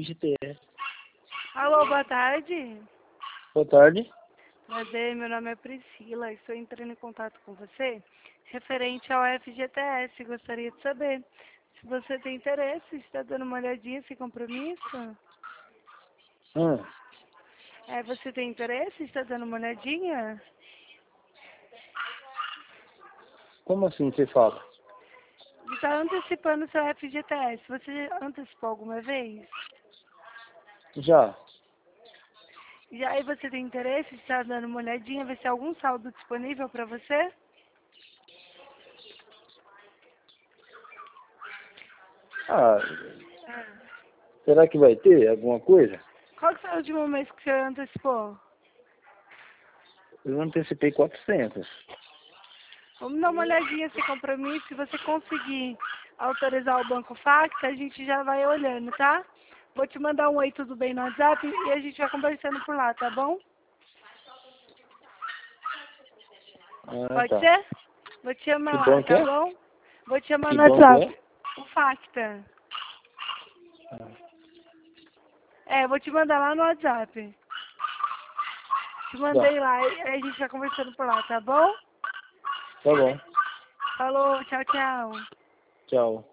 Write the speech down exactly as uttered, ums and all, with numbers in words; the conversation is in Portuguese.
G T S. Alô, boa tarde. Boa tarde. Prazer, meu nome é Priscila. Estou entrando em contato com você referente ao F G T S. Gostaria de saber se você tem interesse, está dando uma olhadinha sem compromisso? Hum. É, você tem interesse, está dando uma olhadinha? Como assim você fala? Está antecipando o seu F G T S. Você antecipou alguma vez? Já. E aí você tem interesse, está dando uma olhadinha, ver se tem algum saldo disponível para você? Ah, Ah. será que vai ter alguma coisa? Qual que foi o último mês que você antecipou? Eu antecipei quatrocentos. Vamos dar uma olhadinha sem compromisso. Se você conseguir autorizar o Banco Facta, a gente já vai olhando, tá? Vou te mandar um oi, tudo bem no WhatsApp e a gente vai conversando por lá, tá bom? Ah, Pode tá. ser? Vou te chamar Que lá, banco tá é? bom? Vou te chamar Que no banco WhatsApp. é? O Facta. Ah, É, vou te mandar lá no WhatsApp. Te tá. mandei lá e a gente vai conversando por lá, tá bom? Tá bom. Falou, tchau, tchau. Tchau.